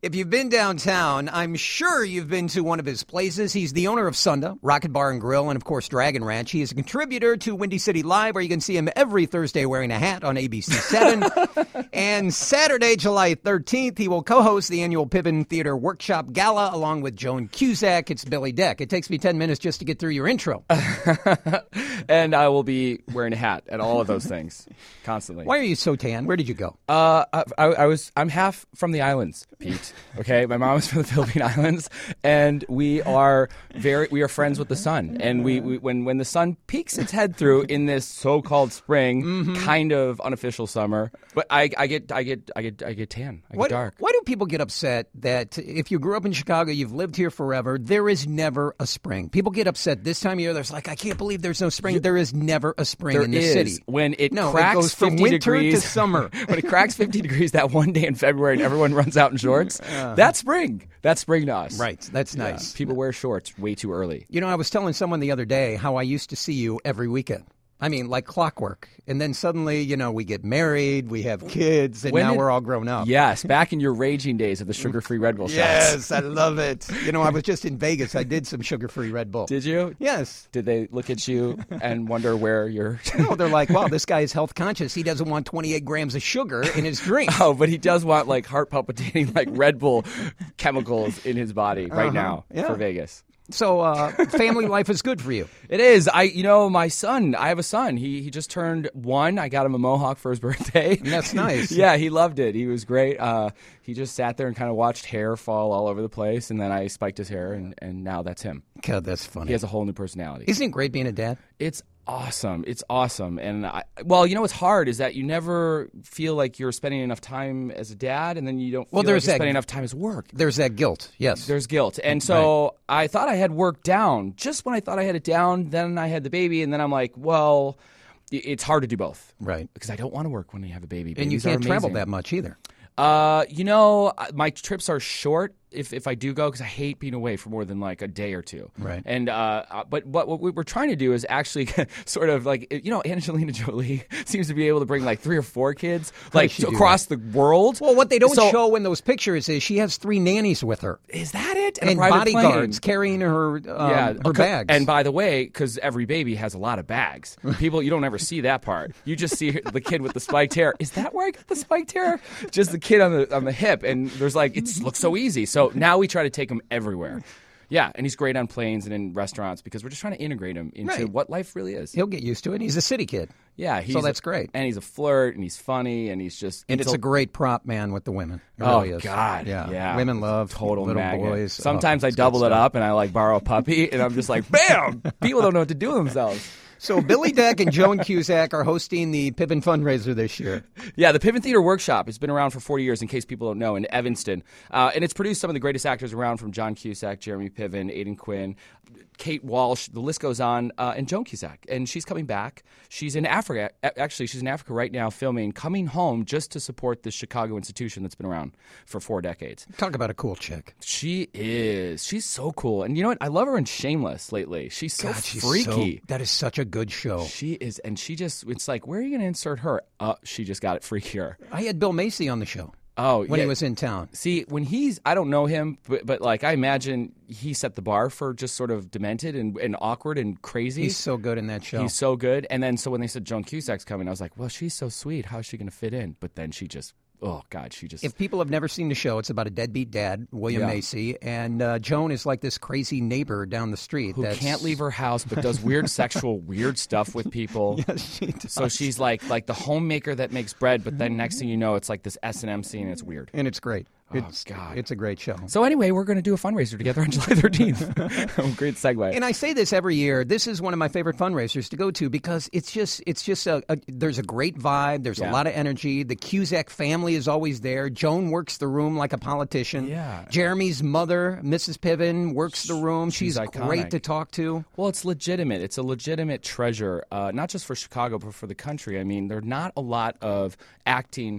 If you've been downtown, I'm sure you've been to one of his places. He's the owner of Sunda, Rocket Bar and Grill, and of course Dragon Ranch. He is a contributor to Windy City Live, where you can see him every Thursday wearing a hat on ABC 7. And Saturday, July 13th, he will co-host the annual Piven Theater Workshop Gala along with Joan Cusack. It's Billy Deck. It takes me 10 minutes just to get through your intro. And I will be wearing a hat at all of those things constantly. Why are you so tan? Where did you go? I'm half from the islands, Pete. Okay, my mom is from the Philippine Islands, and we are friends with the sun. And when the sun peeks its head through in this so-called spring, kind of unofficial summer, but I get tan. I get dark. Why do people get upset that if you grew up in Chicago, you've lived here forever, there is never a spring? People get upset this time of year. There's like, I can't believe there's no spring. There is never a spring in this city. When it cracks cracks it goes from 50 winter degrees to summer. When it cracks 50 degrees that one day in February and everyone runs out in shorts, that's spring. That's spring to us. Right. That's nice. People wear shorts way too early. You know, I was telling someone the other day how I used to see you every weekend. I mean, like clockwork. And then suddenly, you know, we get married, we have kids, and we're all grown up. Yes, back in your raging days of the sugar-free Red Bull shots. Yes, I love it. You know, I was just in Vegas. I did some sugar-free Red Bull. Did you? Yes. Did they look at you and wonder where you're... No, they're like, wow, this guy is health conscious. He doesn't want 28 grams of sugar in his drink. Oh, but he does want, like, heart-palpitating, like, Red Bull chemicals in his body right now for Vegas. So family life is good for you. It is. My son, I have a son. He just turned 1. I got him a mohawk for his birthday. That's nice. Yeah, he loved it. He was great. He just sat there and kind of watched hair fall all over the place, and then I spiked his hair, and now that's him. God, that's funny. He has a whole new personality. Isn't it great being a dad? It's awesome. It's awesome. And what's hard is that you never feel like you're spending enough time as a dad, and then you don't feel like you're spending enough time as work. There's that guilt, yes. There's guilt. And so I thought I had work down. Just when I thought I had it down, then I had the baby, and then I'm like, well, it's hard to do both. Right. Because I don't want to work when you have a baby. And you can't travel that much either. My trips are short if I do go, because I hate being away for more than like a day or two. Right. And but what we're trying to do is actually sort of like, Angelina Jolie seems to be able to bring like 3 or 4 kids like across the world. Well, what they don't show in those pictures is she has 3 nannies with her. Is that it? And bodyguards carrying her bags. And by the way, because every baby has a lot of bags. People, you don't ever see that part. You just see the kid with the spiked hair. Is that where I got the spiked hair? Just the kid on the hip, and there's like, it looks so easy. So now we try to take him everywhere. Yeah, and he's great on planes and in restaurants because we're just trying to integrate him into what life really is. He'll get used to it. He's a city kid. Yeah, so that's great. And he's a flirt, and he's funny, and he's just... And it's a great prop man with the women. It really is. God. Yeah. Women love total little magnet. boys. Sometimes I double it up, and I like borrow a puppy, and I'm just like, bam! People don't know what to do with themselves. So Billy Deck and Joan Cusack are hosting the Piven fundraiser this year. Yeah, the Piven Theater Workshop has been around for 40 years, in case people don't know, in Evanston. And it's produced some of the greatest actors around, from John Cusack, Jeremy Piven, Aidan Quinn, Kate Walsh, the list goes on, and Joan Cusack. And she's coming back. She's in Africa. Actually, she's in Africa right now filming, coming home just to support the Chicago institution that's been around for 4 decades. Talk about a cool chick. She is. She's so cool. And you know what? I love her in Shameless lately. She's so freaky. That is such a good show. She is. And it's like, where are you going to insert her? She just got it freakier. I had Bill Macy on the show. Oh, when he was in town. See, when I don't know him, but like I imagine he set the bar for just sort of demented and awkward and crazy. He's so good in that show. He's so good. And then so when they said Joan Cusack's coming, I was like, well, she's so sweet. How's she going to fit in? But then she just... Oh, God, she just... If people have never seen the show, it's about a deadbeat dad, William Macy, and Joan is like this crazy neighbor down the street. Who can't leave her house but does weird weird stuff with people. Yes, she does. So she's like the homemaker that makes bread, but then next thing you know, it's like this S&M scene, and it's weird. And it's great. God. It's a great show. So anyway, we're going to do a fundraiser together on July 13th. Great segue. And I say this every year. This is one of my favorite fundraisers to go to because it's just there's a great vibe. There's a lot of energy. The Cusack family is always there. Joan works the room like a politician. Yeah. Jeremy's mother, Mrs. Piven, works the room. She's iconic. Great to talk to. Well, it's legitimate. It's a legitimate treasure, not just for Chicago, but for the country. I mean, there are not a lot of acting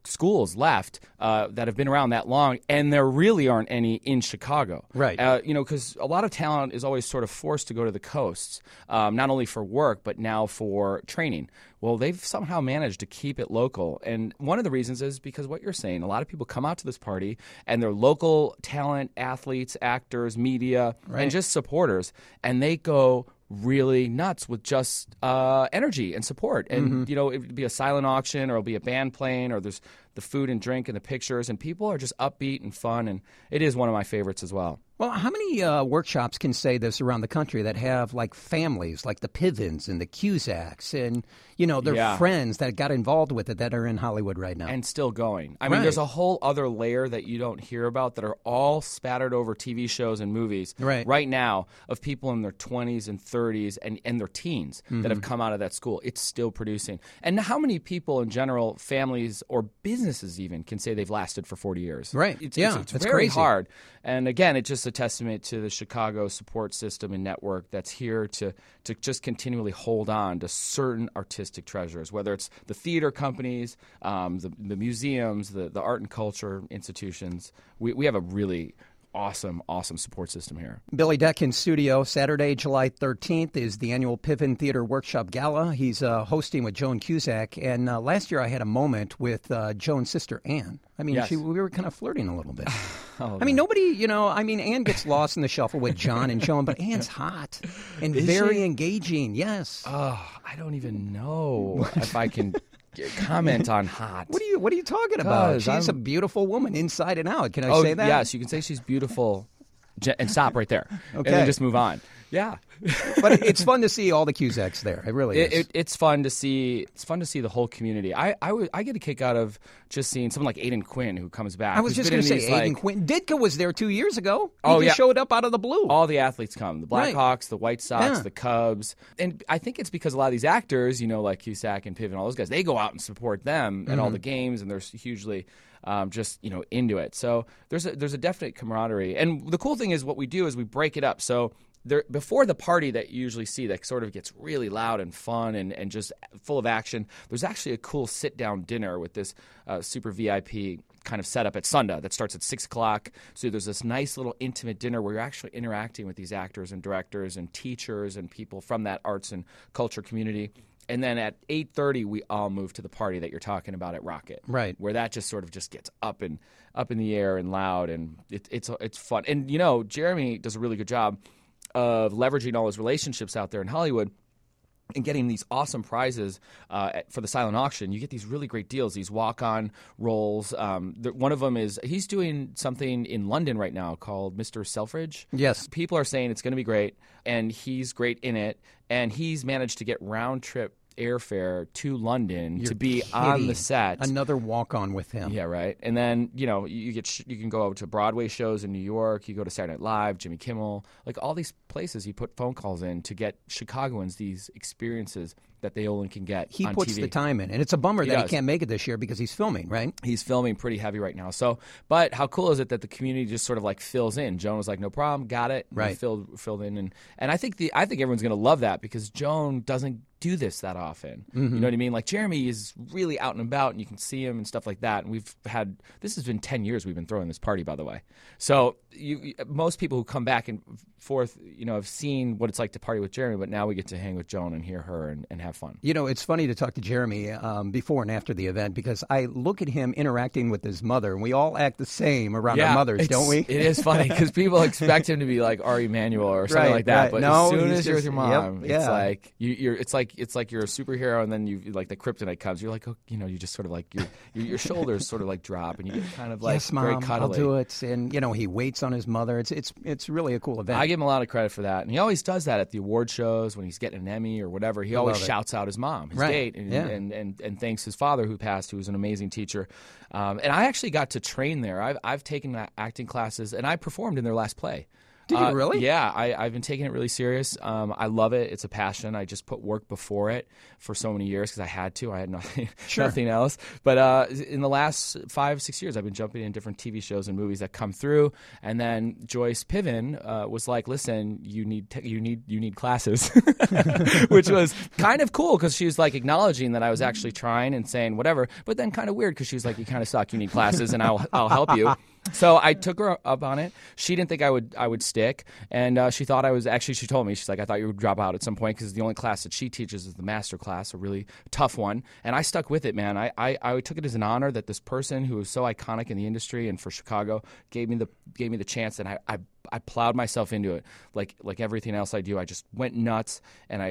schools left that have been around that long, and there really aren't any in Chicago. Right. Because a lot of talent is always sort of forced to go to the coasts, not only for work, but now for training. Well, they've somehow managed to keep it local. And one of the reasons is because what you're saying, a lot of people come out to this party and they're local talent, athletes, actors, media, and just supporters, and they go really nuts with just energy and support. And, it would be a silent auction, or it'll be a band playing, or there's the food and drink and the pictures, and people are just upbeat and fun, and it is one of my favorites as well. Well, how many workshops can say this around the country that have like families, like the Pivens and the Cusacks, and their friends that got involved with it that are in Hollywood right now and still going? I mean, there's a whole other layer that you don't hear about that are all spattered over TV shows and movies right now of people in their 20s and 30s and their teens that have come out of that school. It's still producing. And how many people in general, families or businesses even, can say they've lasted for 40 years? Right. It's that's very crazy. hard. And again, it's just a testament to the Chicago support system and network that's here to just continually hold on to certain artistic treasures, whether it's the theater companies, the museums, the art and culture institutions. We have a really awesome support system here. Billy Deck in studio. Saturday, July 13th is the annual Piven Theater Workshop Gala. He's hosting with Joan Cusack. And last year I had a moment with Joan's sister, Ann. I mean, Yes. we were kind of flirting a little bit. Oh, I mean, nobody, Ann gets lost in the shuffle with John and Joan, but Ann's hot and very engaging. Yes. Oh, I don't even know if I can comment on hot. What are you talking about? She's a beautiful woman inside and out. Can I say that? Yes, you can say she's beautiful and stop right there. Okay. And then just move on. Yeah. But it's fun to see all the Cusacks there. It really is. It's fun to see. It's fun to see the whole community. I get a kick out of just seeing someone like Aidan Quinn, who comes back. I was just going to say, Aidan Quinn. Ditka was there 2 years ago. He just showed up out of the blue. All the athletes come. The Blackhawks, the White Sox, the Cubs. And I think it's because a lot of these actors, like Cusack and Piven, all those guys, they go out and support them at all the games, and they're hugely just into it. So there's a definite camaraderie. And the cool thing is what we do is we break it up. So before the party that you usually see that sort of gets really loud and fun and just full of action, there's actually a cool sit-down dinner with this super VIP kind of setup at Sunda that starts at 6 o'clock. So there's this nice little intimate dinner where you're actually interacting with these actors and directors and teachers and people from that arts and culture community. And then at 8:30, we all move to the party that you're talking about at Rocket, right? Where that just sort of just gets up in the air and loud, and it's fun. And Jeremy does a really good job of leveraging all his relationships out there in Hollywood and getting these awesome prizes for the silent auction. You get these really great deals, these walk-on roles. One of them is he's doing something in London right now called Mr. Selfridge. Yes. People are saying it's going to be great, and he's great in it, and he's managed to get round-trip airfare to London to be on the set. Another walk-on with him. Yeah, right. And then you can go out to Broadway shows in New York. You go to Saturday Night Live, Jimmy Kimmel, like all these places. You put phone calls in to get Chicagoans these experiences that they only can get. He on puts TV. the time in, and it's a bummer that he can't make it this year because he's filming, right? He's filming pretty heavy right now. So, but how cool is it that the community just sort of like fills in? Joan was like, "No problem, got it." Right, filled in, and I think everyone's going to love that because Joan doesn't do this that often. You know what I mean? Like Jeremy is really out and about, and you can see him and stuff like that. And this has been 10 years we've been throwing this party, by the way. So most people who come back and forth, have seen what it's like to party with Jeremy, but now we get to hang with Joan and hear her and have fun. It's funny to talk to Jeremy before and after the event because I look at him interacting with his mother, and we all act the same around our mothers, don't we? It is funny because people expect him to be like Ari Emanuel or something like that, but no, as soon as you're with your mom, it's like it's like you're a superhero, and then you like the kryptonite comes. You're like, you just sort of like your shoulders sort of like drop, and you get kind of like yes, Mom, very cuddly. I'll do it. And he waits on his mother. It's really a cool event. I give him a lot of credit for that, and he always does that at the award shows when he's getting an Emmy or whatever. He always shouts out his mom, his date, and thanks his father who passed, who was an amazing teacher. And I actually got to train there. I've taken acting classes, and I performed in their last play. Did you really? Yeah, I've been taking it really serious. I love it. It's a passion. I just put work before it for so many years because I had to. I had nothing, nothing else. But in the last 5-6 years, I've been jumping in different TV shows and movies that come through. And then Joyce Piven was like, "Listen, you need classes," which was kind of cool because she was like acknowledging that I was actually trying and saying whatever. But then kind of weird because she was like, "You kind of suck. You need classes, and I'll help you." So I took her up on it. She didn't think I would stick, and she thought I was. Actually, she told me, she's like, "I thought you would drop out at some point because the only class that she teaches is the master class, a really tough one." And I stuck with it, man. I took it as an honor that this person who was so iconic in the industry and for Chicago gave me the chance, and I plowed myself into it like everything else I do. I just went nuts,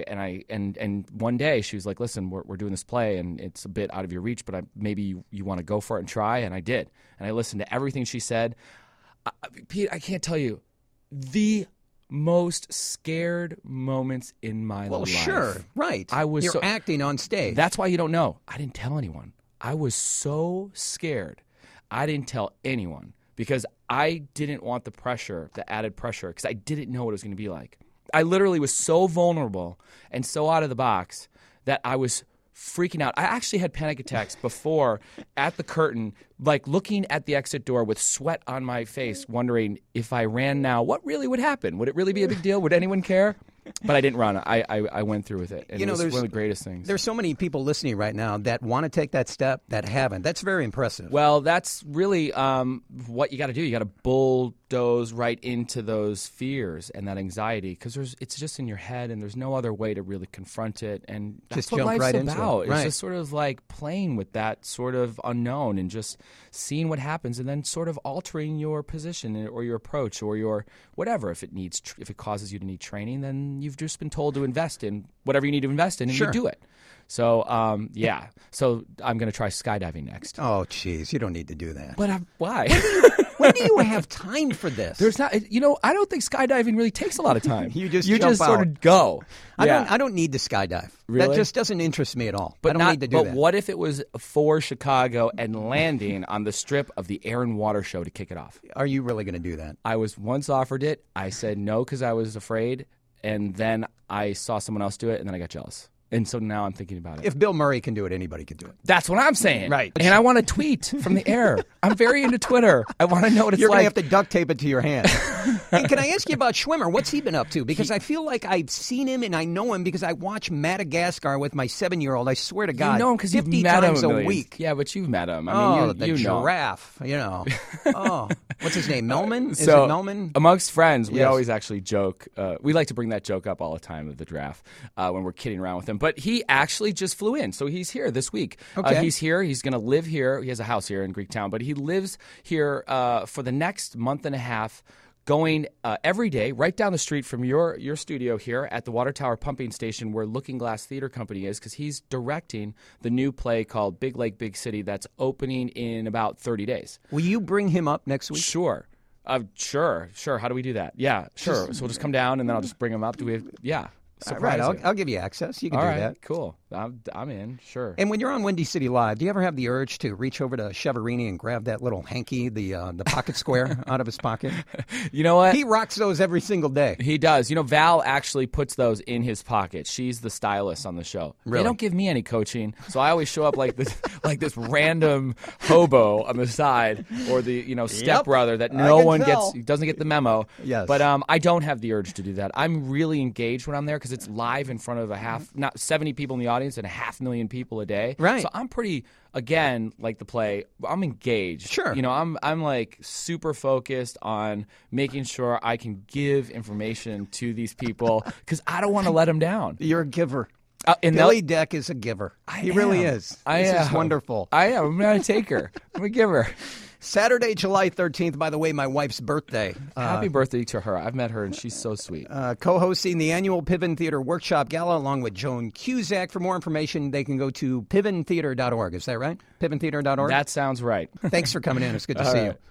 and one day she was like, "Listen, we're doing this play, and it's a bit out of your reach, but maybe you want to go for it and try." And I did, and I listened to everything she said. Pete, I can't tell you the most scared moments in my life. Well, sure, right. You're acting on stage. That's why you don't know. I didn't tell anyone. I was so scared. I didn't tell anyone because I didn't want the pressure, the added pressure, because I didn't know what it was going to be like. I literally was so vulnerable and so out of the box that I was freaking out. I actually had panic attacks before at the curtain, like looking at the exit door with sweat on my face, wondering if I ran now, what really would happen? Would it really be a big deal? Would anyone care? But I didn't run. I went through with it. And it was one of the greatest things. There's so many people listening right now that want to take that step that haven't. That's very impressive. Well, that's really what you got to do. You got to bulldoze right into those fears and that anxiety because it's just in your head and there's no other way to really confront it. And that's just what jump life's right about. Into it. It's just sort of like playing with that sort of unknown and just seeing what happens and then sort of altering your position or your approach or your whatever. If it causes you to need training, then you've just been told to invest in whatever you need to invest in, and you do it. So, yeah. So I'm going to try skydiving next. Oh, jeez. You don't need to do that. But why? When do you have time for this? There's not. I don't think skydiving really takes a lot of time. You just sort of go. I don't need to skydive. Really? That just doesn't interest me at all. I don't need to do that. But what if it was for Chicago and landing on the strip of the Air and Water Show to kick it off? Are you really going to do that? I was once offered it. I said no because I was afraid. And then I saw someone else do it, and then I got jealous. And so now I'm thinking about it. If Bill Murray can do it, anybody can do it. That's what I'm saying. Right. And I want to tweet from the air. I'm very into Twitter. I want to know what it's You're like. going to have to duct tape it to your hand. Hey, can I ask you about Schwimmer? What's he been up to? Because I feel like I've seen him and I know him because I watch Madagascar with my 7-year-old. I swear to God. You know him because you've 50 met him times a week. Yeah, but you've met him. I mean, the you know. giraffe, Oh, what's his name? Melman? Is it So, Melman? Amongst friends, we Yes. always actually joke. We like to bring that joke up all the time of the draft when we're kidding around with him. But he actually just flew in. So he's here this week. Okay. He's here. He's going to live here. He has a house here in Greektown. But he lives here for the next month and a half, going every day right down the street from your studio here at the Water Tower Pumping Station where Looking Glass Theater Company is because he's directing the new play called Big Lake, Big City that's opening in about 30 days. Will you bring him up next week? Sure. Sure. How do we do that? Yeah, sure. So we'll just come down and then I'll just bring him up. Yeah. Right, I'll give you access. You can All do right, that. Cool. I'm in, sure. And when you're on Windy City Live, do you ever have the urge to reach over to Cheverini and grab that little hanky, the pocket square, out of his pocket? You know what? He rocks those every single day. He does. Val actually puts those in his pocket. She's the stylist on the show. Really? They don't give me any coaching, so I always show up like this random hobo on the side, or the stepbrother that no one doesn't get the memo. Yes. But I don't have the urge to do that. I'm really engaged when I'm there because it's live in front of not 70 people in the audience and 500,000 people a day. Right. So I'm pretty, again, like the play, I'm engaged. Sure. I'm like super focused on making sure I can give information to these people because I don't want to let them down. You're a giver. Billy Deck is a giver. He am. really is. This is wonderful. I am. I'm not a taker. I'm a giver. Saturday, July 13th, by the way, my wife's birthday. Happy birthday to her. I've met her, and she's so sweet. Co-hosting the annual Piven Theater Workshop Gala along with Joan Cusack. For more information, they can go to piventheater.org. Is that right? piventheater.org? That sounds right. Thanks for coming in. It's good to see you.